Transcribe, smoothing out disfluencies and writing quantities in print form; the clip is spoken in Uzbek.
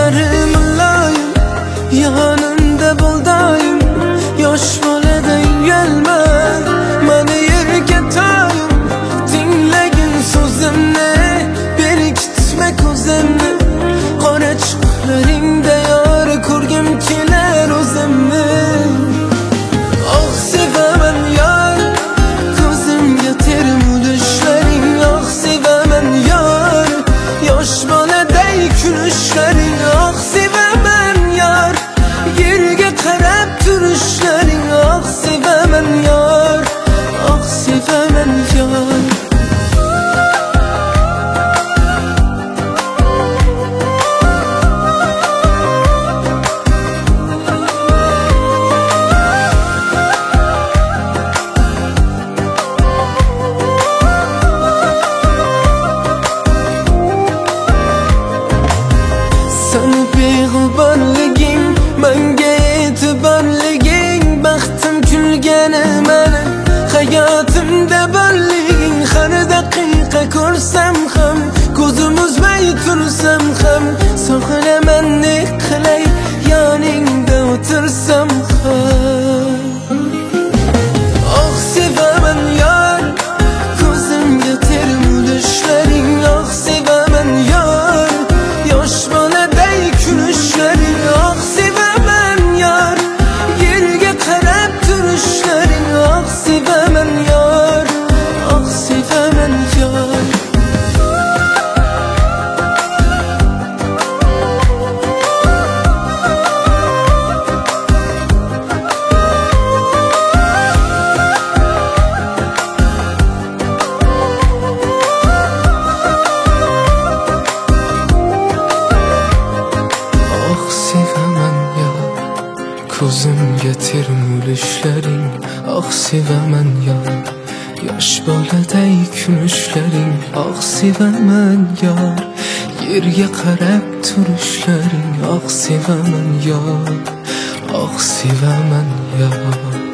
Ko'zlarim muloyim, yonimda bo'l doim. Yosh boladay uyalma, meni yerga toyim. Tinglagin so'zimni, berkitma ko'zimni. Qora chiqlaringda yor ko'rgim kelar o'zimni. Oh sevaman yor, ko'zimga termulishlaring. Oh sevaman yor, yosh boladay kulishlaring. Oh sevaman yor, yerga qarab turishlaring. Oh sevaman yor, oh sevaman yor. Sana beg'uborliging, menga e'tiborliging. Baxtim kulgani meni, hayotimda borliging. Har daqiqa ko'rsam ham, ko'zim uzmay tursam ham, sog'inaman ne qilay, yoningda o'tirsam ham. Oh sevaman yor, ko'zimga termulishlaring. Oh sevaman yor, yosh boladay kulishlaring. Oh sevaman yor, yerga qarab turishlaring. Oh sevaman yor, oh sevaman yor. Ko'zimga termulishlaring. Oh sevaman yor, yosh boladay kulishlaring. Oh sevaman yor, yerga qarab turishlaring. Oh sevaman yor, oh sevaman yor.